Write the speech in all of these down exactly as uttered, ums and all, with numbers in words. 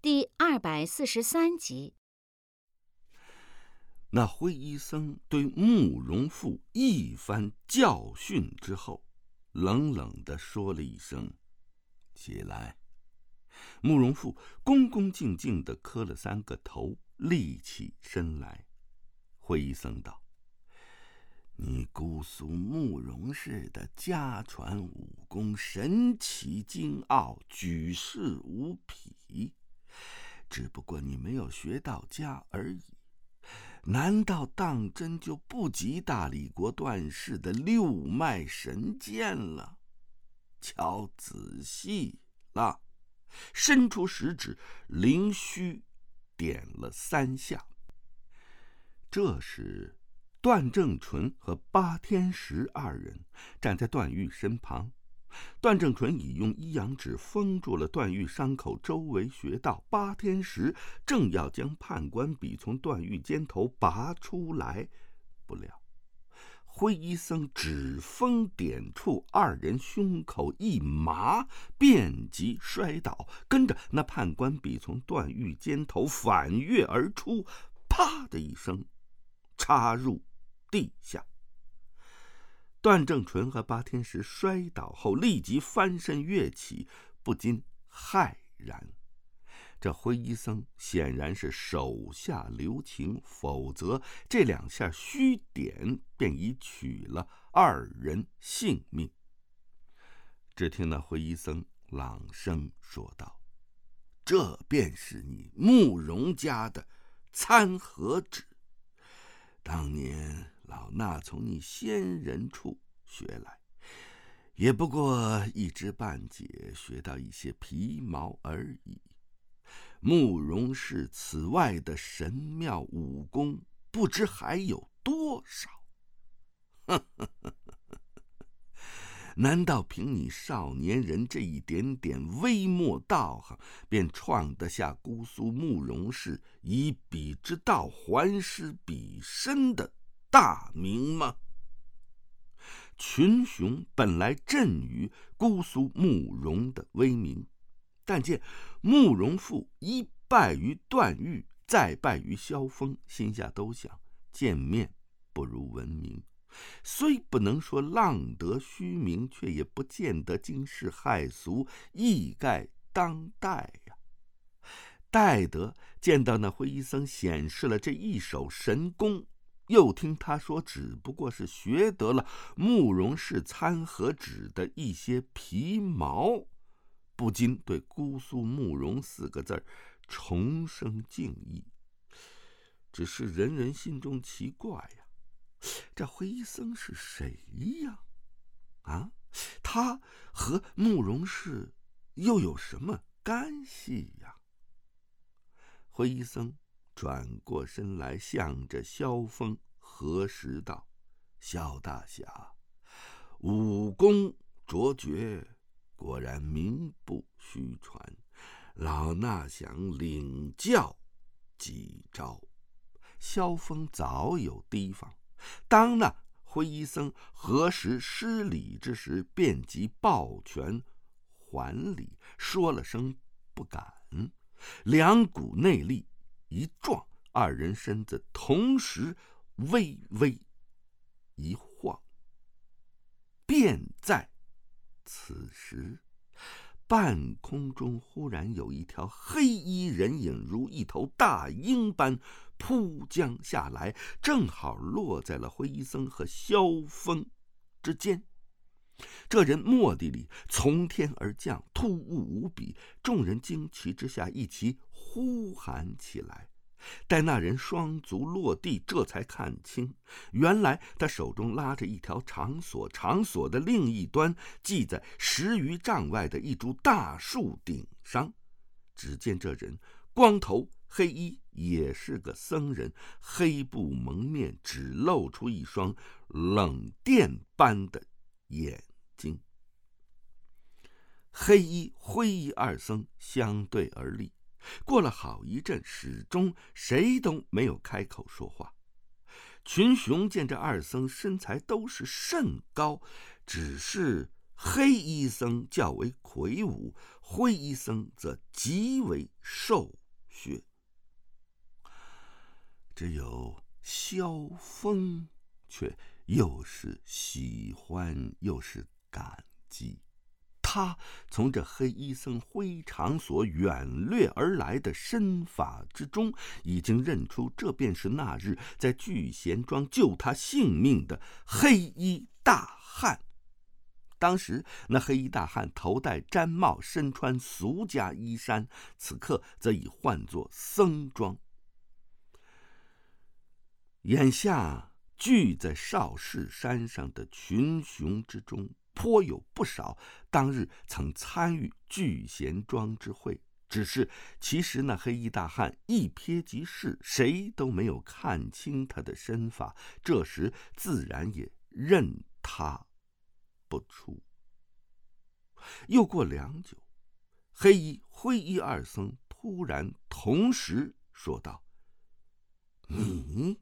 第二百四十三集。 那灰衣僧对慕容复一番教训之后，冷冷地说了一声：“起来。”慕容复恭恭敬敬地磕了三个头，立起身来。灰衣僧道：“你姑苏慕容氏的家传武功神奇精奥，举世无匹，只不过你没有学到家而已。难道当真就不及大理国段氏的六脉神剑了？瞧仔细了。”伸出食指，灵虚点了三下。这时段正淳和八天石二人站在段誉身旁，段正淳已用一阳指封住了段誉伤口周围穴道，八天石正要将判官笔从段誉肩头拔出来，不料灰衣僧指锋点处，二人胸口一麻，便即摔倒，跟着那判官笔从段誉肩头反跃而出，啪的一声插入地下。段正淳和八天石摔倒后立即翻身跃起，不禁骇然。这灰衣僧显然是手下留情，否则这两下虚点便已取了二人性命。只听那灰衣僧朗声说道：“这便是你慕容家的参合指，当年老衲从你先人处学来，也不过一知半解，学到一些皮毛而已。慕容氏此外的神妙武功，不知还有多少？呵呵呵呵，难道凭你少年人这一点点微末道行，便创得下姑苏慕容氏以彼之道还施彼身的大名吗？”群雄本来震于姑苏慕容的威名，但见慕容复一败于段誉，再败于萧峰，心下都想见面不如闻名。虽不能说浪得虚名，却也不见得惊世骇俗，一概当代呀。待得见到那灰衣僧显示了这一手神功，又听他说只不过是学得了慕容氏参合指的一些皮毛，不禁对姑苏慕容四个字重生敬意。只是人人心中奇怪呀，这灰衣僧是谁呀？啊，他和慕容氏又有什么干系呀？灰衣僧转过身来，向着萧峰核实道：“萧大侠，武功卓绝，果然名不虚传，老衲想领教几招。”萧峰早有提防，当那灰衣僧核实失礼之时，便即抱拳还礼，说了声不敢，两股内力一撞，二人身子同时微微一晃。便在此时，半空中忽然有一条黑衣人影如一头大鹰般扑将下来，正好落在了灰衣僧和萧峰之间。这人蓦地里从天而降，突兀无比，众人惊奇之下一齐呼喊起来。待那人双足落地，这才看清，原来他手中拉着一条长索，长索的另一端系在十余丈外的一株大树顶上。只见这人光头黑衣，也是个僧人，黑布蒙面，只露出一双冷电般的眼睛。黑衣灰衣二僧相对而立，过了好一阵，始终谁都没有开口说话。群雄见这二僧身材都是甚高，只是黑衣僧较为魁梧，灰衣僧则极为瘦穴。只有萧峰却又是喜欢又是感激。他从这黑衣僧挥长所远掠而来的身法之中，已经认出这便是那日在聚贤庄救他性命的黑衣大汉。当时那黑衣大汉头戴毡帽，身穿俗家衣衫，此刻则已换作僧装。眼下聚在少室山上的群雄之中，颇有不少当日曾参与聚贤庄之会，只是其实那黑衣大汉一瞥即逝，谁都没有看清他的身法，这时自然也认他不出。又过良久，黑衣灰衣二僧突然同时说道：“你？”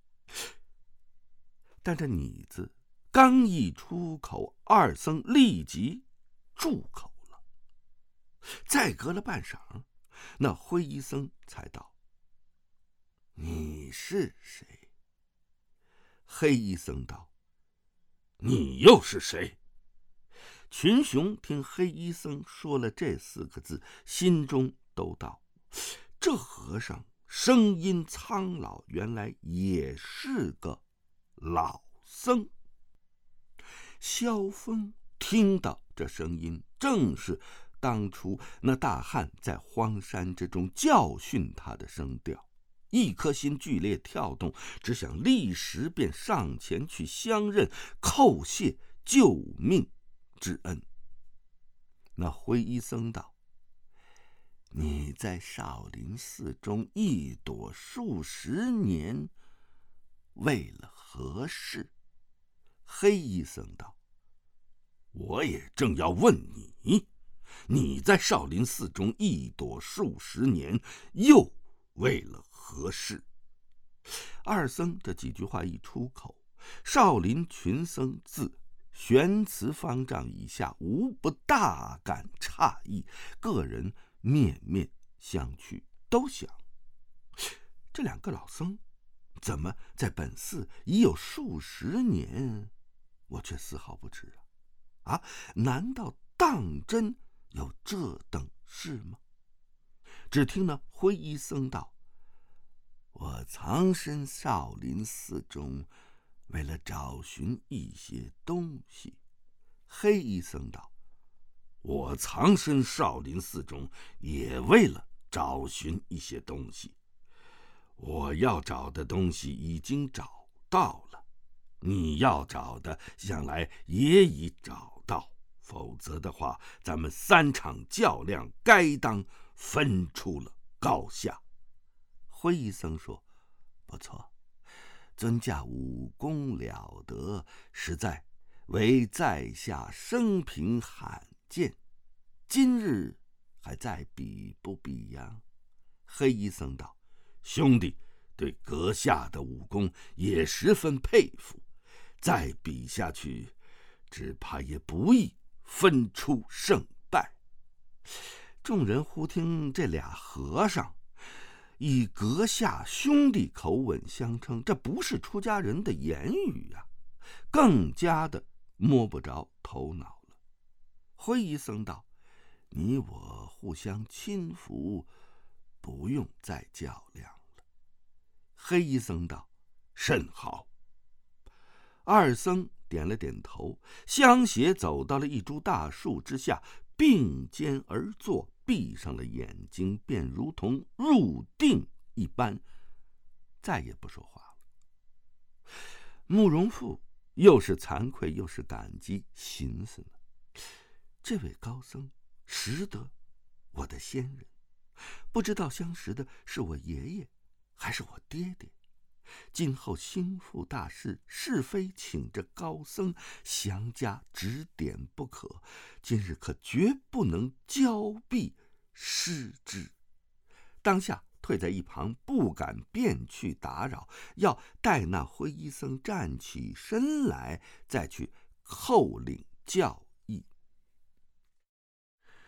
但这你字刚一出口，二僧立即住口了。再隔了半晌，那灰衣僧才道：“你是谁？”黑衣僧道：“你又是谁？”群雄听黑衣僧说了这四个字，心中都道：这和尚声音苍老，原来也是个老僧。萧峰听到这声音，正是当初那大汉在荒山之中教训他的声调，一颗心剧烈跳动，只想立时便上前去相认，叩谢救命之恩。那灰衣僧道：“你在少林寺中一躲数十年，为了何事？”黑衣僧道：“我也正要问你，你在少林寺中一躲数十年，又为了何事？”二僧这几句话一出口，少林群僧自玄慈方丈以下无不大感诧异，个人面面相觑，都想：这两个老僧怎么在本寺已有数十年，我却丝毫不知啊？啊，难道当真有这等事吗？只听那灰衣僧道：“我藏身少林寺中，为了找寻一些东西。”黑衣僧道：“我藏身少林寺中，也为了找寻一些东西。我要找的东西已经找到了，你要找的想来也已找到，否则的话，咱们三场较量该当分出了高下。”灰衣僧说：“不错，尊驾武功了得，实在为在下生平罕见，今日还再比不比呀？”黑衣僧道：“兄弟对阁下的武功也十分佩服，再比下去，只怕也不易分出胜败。”众人忽听这俩和尚以阁下兄弟口吻相称，这不是出家人的言语啊，更加的摸不着头脑了。灰衣僧道：“你我互相亲服，不用再较量了。”黑衣僧道：“甚好。”二僧点了点头，相携走到了一株大树之下，并肩而坐，闭上了眼睛，便如同入定一般，再也不说话了。慕容复又是惭愧又是感激，寻思呢，这位高僧识得我的先人，不知道相识的是我爷爷还是我爹爹。今后兴复大事，是非请这高僧详加指点不可，今日可绝不能交臂失之。当下退在一旁，不敢便去打扰，要待那灰衣僧站起身来，再去叩领教义。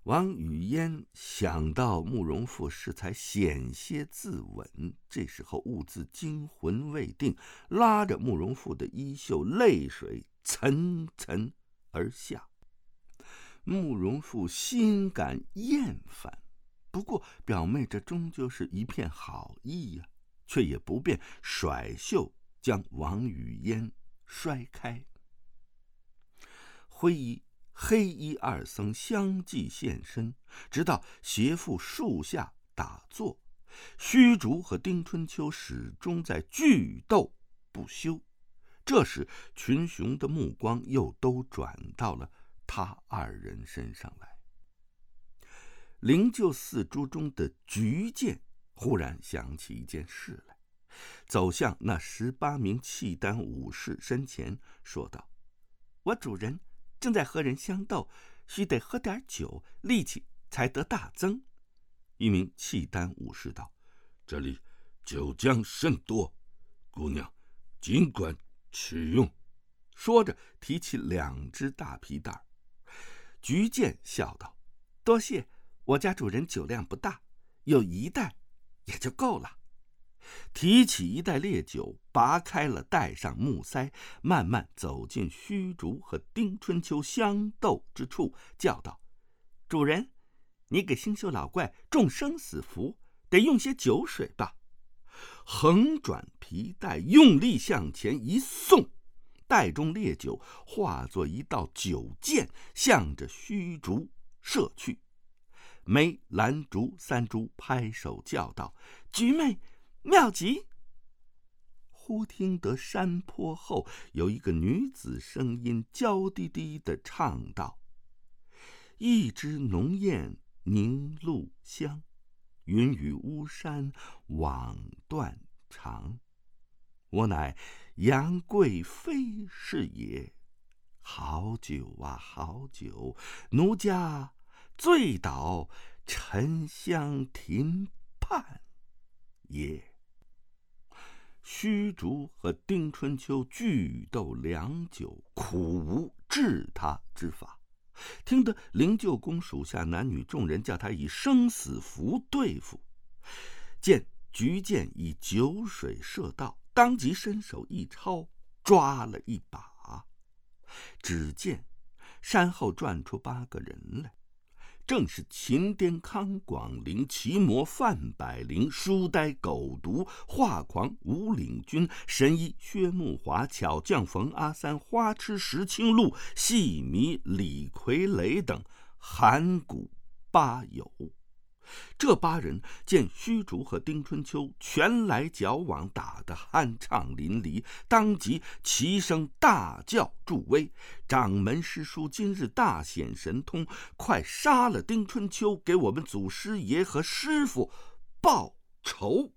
王语嫣想到慕容复适才险些自刎，这时候兀自惊魂未定，拉着慕容复的衣袖，泪水涔涔而下。慕容复心感厌烦，不过表妹这终究是一片好意呀、啊，却也不便甩袖将王语嫣摔开。灰衣黑衣二僧相继现身，直到斜附树下打坐。虚竹和丁春秋始终在剧斗不休。这时群雄的目光又都转到了他二人身上来。灵鹫四株中的菊剑忽然想起一件事来，走向那十八名契丹武士身前，说道：“我主人正在和人相斗，须得喝点酒，力气才得大增。”一名契丹武士道：“ 这里酒浆甚多，姑娘尽管取用。” 说着提起两只大皮袋。菊剑笑道：“多谢，我家主人酒量不大，有一袋也就够了。”提起一袋烈酒，拔开了袋上木塞，慢慢走进虚竹和丁春秋相斗之处，叫道：“主人，你给星宿老怪中生死符，得用些酒水吧。”横转皮带，用力向前一送，袋中烈酒化作一道酒箭，向着虚竹射去。梅、兰、竹三株拍手叫道：“菊妹妙极！”忽听得山坡后有一个女子声音娇滴滴地唱道：“一枝浓艳凝露香，云雨巫山枉断肠。我乃杨贵妃是也，好酒啊好酒，奴家醉倒沉香亭畔也。”虚竹和丁春秋俱斗良久，苦无治他之法。听得灵鹫宫属下男女众人叫他以生死符对付，见菊箭以酒水射到，当即伸手一抄，抓了一把。只见山后转出八个人来，正是秦颠康广陵、奇魔范百灵、书呆狗毒、画狂吴领军、神医薛木华、巧匠冯阿三、花痴石青鹿、戏迷李逵雷等函谷八友。这八人见虚竹和丁春秋拳来脚往，打得酣畅淋漓，当即齐声大叫助威：“掌门师叔今日大显神通，快杀了丁春秋，给我们祖师爷和师傅报仇！”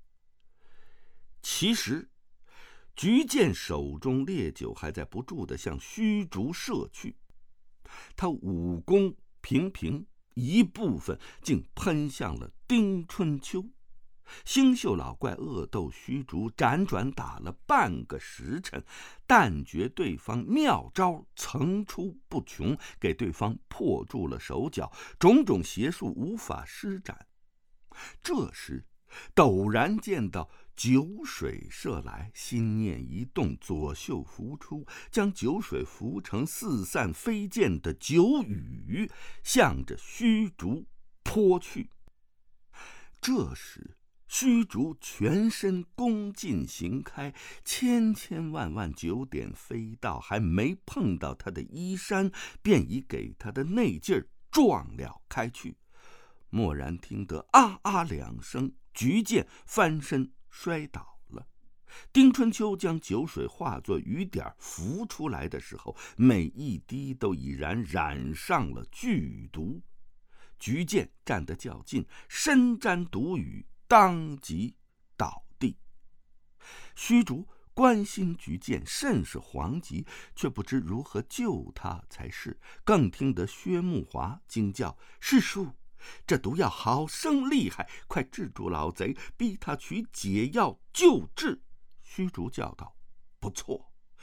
其实菊剑手中烈酒还在不住地向虚竹射去，他武功平平，一部分竟喷向了丁春秋。星宿老怪恶斗虚竹，辗转打了半个时辰，但觉对方妙招层出不穷，给对方破住了手脚，种种邪术无法施展。这时陡然见到酒水射来，心念一动，左袖拂出，将酒水拂成四散飞溅的酒雨，向着虚竹泼去。这时虚竹全身弓尽行开，千千万万酒点飞到，还没碰到他的衣衫，便已给他的内劲儿撞了开去。蓦然听得啊啊两声，菊剑翻身摔倒了。丁春秋将酒水化作雨点浮出来的时候，每一滴都已然染上了剧毒。菊剑站得较近，身沾毒雨，当即倒地。虚竹关心菊剑甚是惶急，却不知如何救他才是。更听得薛木华惊叫：“师叔，这毒药好生厉害，快制住老贼，逼他取解药救治！”虚竹叫道：“不错，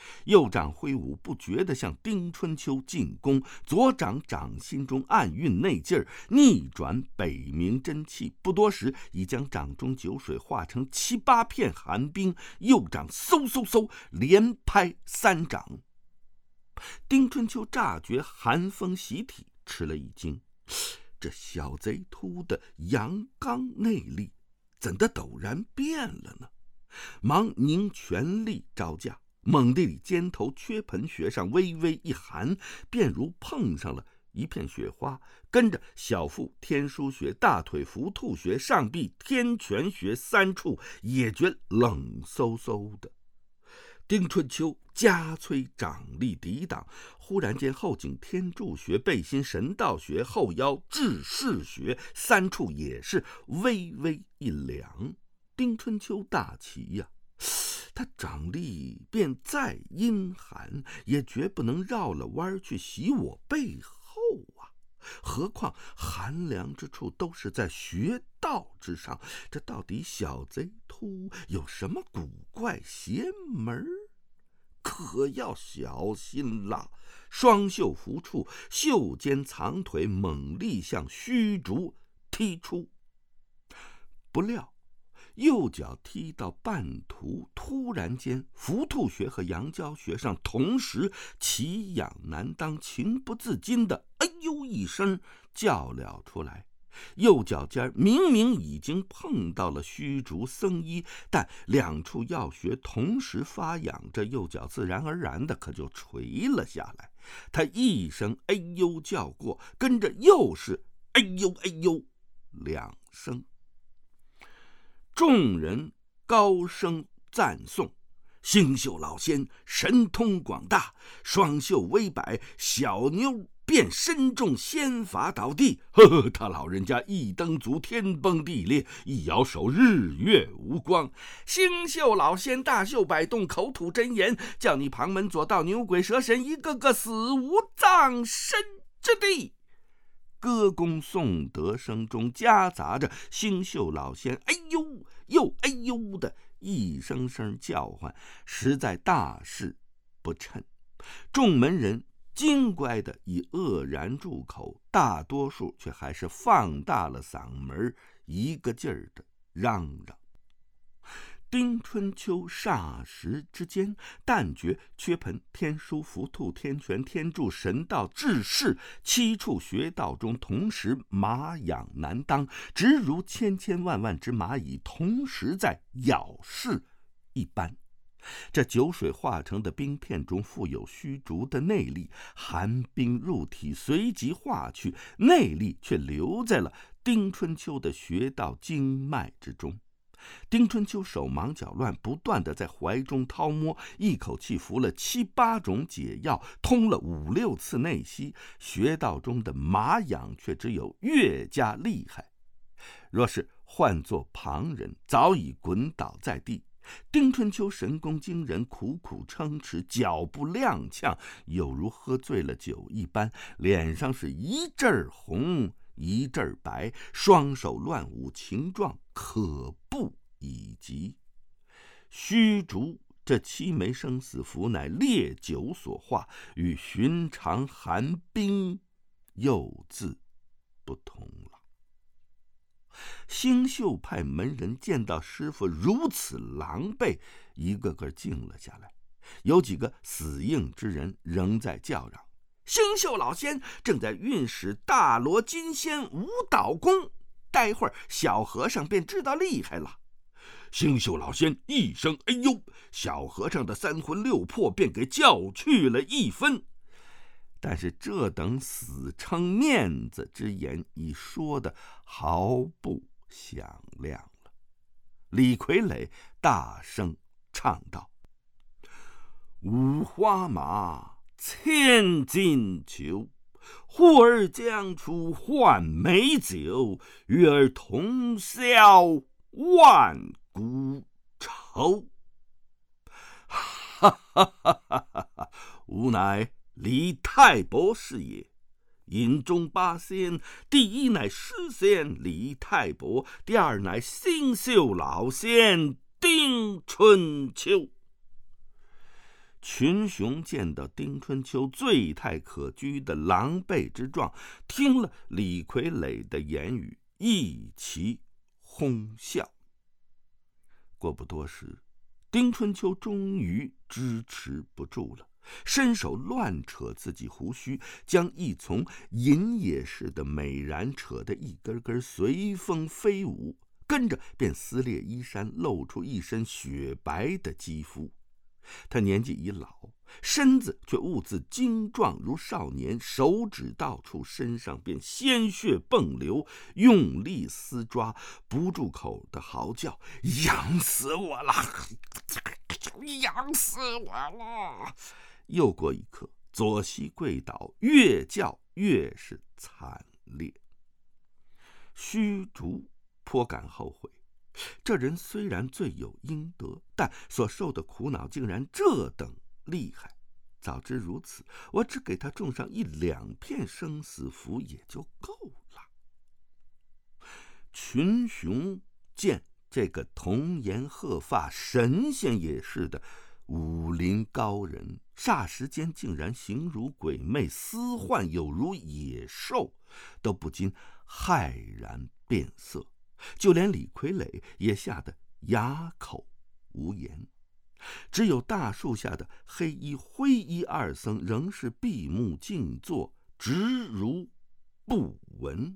右掌挥舞不绝地向丁春秋进攻，左掌掌心中暗蕴内劲儿，逆转北冥真气，不多时已将掌中酒水化成七八片寒冰。右掌嗖嗖嗖连拍三掌。丁春秋乍觉寒风袭体，吃了一惊，这小贼秃的阳刚内力怎的陡然变了呢？忙凝全力招架，猛地里肩头缺盆穴上微微一寒，便如碰上了一片雪花，跟着小腹天枢穴、大腿伏兔穴、上臂天泉穴三处也觉冷飕飕的。丁春秋加催掌力抵挡，忽然间后颈天柱穴、背心神道穴、后腰至士穴三处也是微微一凉。丁春秋大奇呀、啊，他掌力便再阴寒，也绝不能绕了弯去袭我背后啊！何况寒凉之处都是在穴道之上，这到底小贼秃有什么古怪邪门？可要小心啦！双袖扶处，袖间藏腿，猛力向虚竹踢出。不料右脚踢到半途，突然间伏兔穴和阳交穴上同时奇痒难当，情不自禁的哎呦一声叫了出来。右脚尖明明已经碰到了虚竹僧衣，但两处要穴同时发痒，这右脚自然而然的可就垂了下来。他一声哎呦叫过，跟着又是哎呦哎呦两声。众人高声赞颂：星宿老仙神通广大，双袖微摆，小妞便身中仙法倒地。呵呵，他老人家一蹬足，天崩地裂；一摇手，日月无光。星宿老仙大袖摆动，口吐真言，叫你旁门左道牛鬼蛇神一个个死无葬身之地。歌功颂德声中夹杂着星宿老仙哎呦又哎呦的一声声叫唤，实在大事不称。众门人精乖的以愕然住口，大多数却还是放大了嗓门，一个劲儿的嚷嚷。丁春秋霎时之间，但觉缺盆、天枢、伏兔、天泉、天柱、神道、至士七处穴道中同时麻痒难当，直如千千万万只蚂蚁同时在咬噬一般。这酒水化成的冰片中富有虚竹的内力，寒冰入体，随即化去，内力却留在了丁春秋的穴道经脉之中。丁春秋手忙脚乱，不断地在怀中掏摸，一口气服了七八种解药，通了五六次内息，穴道中的麻痒却只有越加厉害。若是换作旁人，早已滚倒在地。丁春秋神功惊人，苦苦撑持，脚步踉跄，有如喝醉了酒一般，脸上是一阵红一阵白，双手乱舞，情状可怖以及。虚竹这七枚生死符乃烈酒所化，与寻常寒冰又自不同了。星宿派门人见到师傅如此狼狈，一个个静了下来，有几个死硬之人仍在叫嚷：星宿老仙正在运使大罗金仙舞蹈功，待会儿小和尚便知道厉害了。 星宿老仙一声哎呦，小和尚的三魂六魄便给叫去了一分。 但是这等死撑面子之言已说得毫不响亮了。李傀儡大声唱道：五花马，千金裘，呼儿将出换美酒，与尔同销万古愁。哈哈哈哈哈！吾乃李太伯是也。饮中八仙，第一乃诗仙李太伯，第二乃星宿老仙丁春秋。 群雄见到丁春秋醉态可掬的狼狈之状，听了李逵垒的言语，一齐哄笑。过不多时，丁春秋终于支持不住了，伸手乱扯自己胡须，将一丛银叶似的美髯扯得一根根随风飞舞，跟着便撕裂衣衫，露出一身雪白的肌肤。他年纪已老，身子却兀自精壮如少年，手指到处，身上便鲜血迸流，用力撕抓，不住口的嚎叫：“痒死我了！痒死我了！”又过一刻，左膝跪倒，越叫越是惨烈。虚竹颇感后悔，这人虽然罪有应得，但所受的苦恼竟然这等厉害。早知如此，我只给他种上一两片生死符也就够了。群雄见这个童颜鹤发、神仙也似的武林高人，霎时间竟然形如鬼魅，嘶唤有如野兽，都不禁骇然变色。就连李逵垒也吓得哑口无言，只有大树下的黑衣灰衣二僧仍是闭目静坐，直如不闻。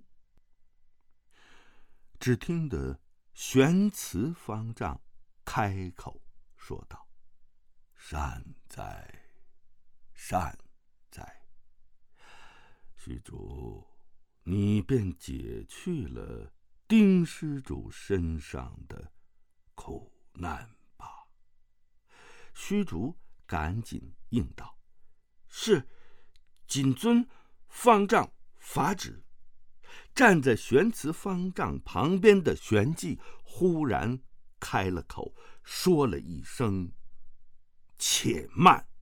只听得玄慈方丈开口说道：“善哉，善哉！施主，你便解去了丁施主身上的苦难吧。”虚竹赶紧应道：“是，谨遵方丈法旨。”站在玄慈方丈旁边的玄寂忽然开了口，说了一声：“且慢。”